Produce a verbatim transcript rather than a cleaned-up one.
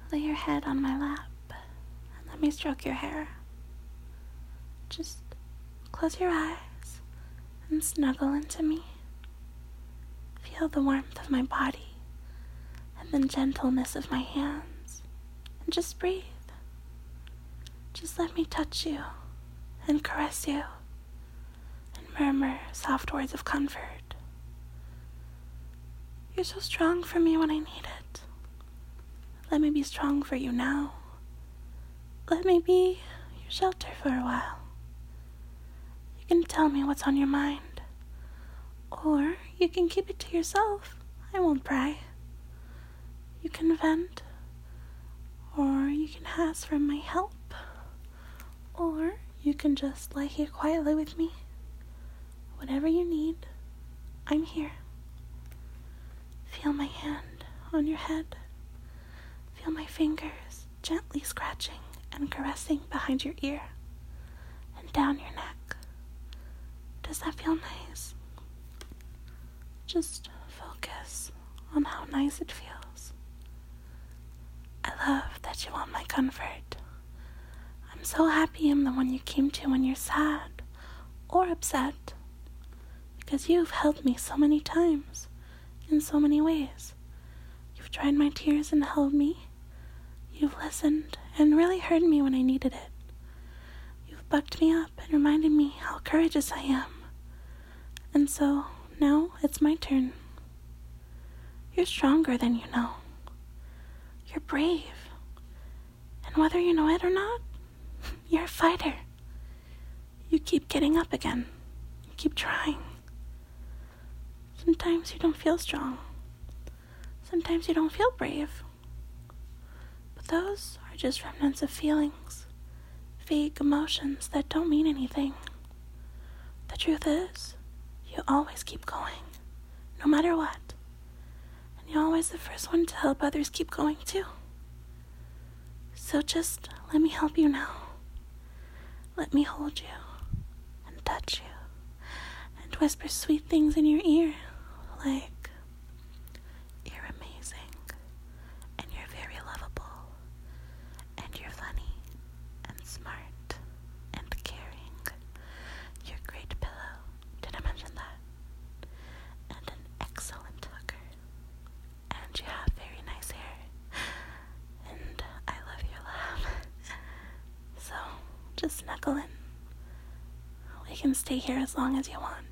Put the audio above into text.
Lay your head on my lap and let me stroke your hair. Just close your eyes and snuggle into me. Feel the warmth of my body and the gentleness of my hands. And just breathe. Just let me touch you and caress you and murmur soft words of comfort. You're so strong for me when I need it. Let me be strong for you now. Let me be your shelter for a while. You can tell me what's on your mind, or you can keep it to yourself. I won't pry. You can vent, or you can ask for my help, or you can just lie here quietly with me. Whatever you need, I'm here. Feel my hand on your head. Feel my fingers gently scratching and caressing behind your ear and down your neck. Does that feel nice? Just focus on how nice it feels. I love that you want my comfort. I'm so happy I'm the one you came to when you're sad or upset, because you've helped me so many times in so many ways. You've dried my tears and held me. You've listened and really heard me when I needed it. You've bucked me up and reminded me how courageous I am. And so, now it's my turn. You're stronger than you know. You're brave. And whether you know it or not, you're a fighter. You keep getting up again. You keep trying. Sometimes you don't feel strong. Sometimes you don't feel brave. But those are just remnants of feelings, vague emotions that don't mean anything. The truth is, you always keep going, no matter what. And you're always the first one to help others keep going too. So just let me help you now. Let me hold you and touch you and whisper sweet things in your ear, like, you're amazing, and you're very lovable, and you're funny, and smart, and caring. You're a great pillow, did I mention that? And an excellent hugger, and you have very nice hair, and I love your laugh. So, just snuggle in. We can stay here as long as you want.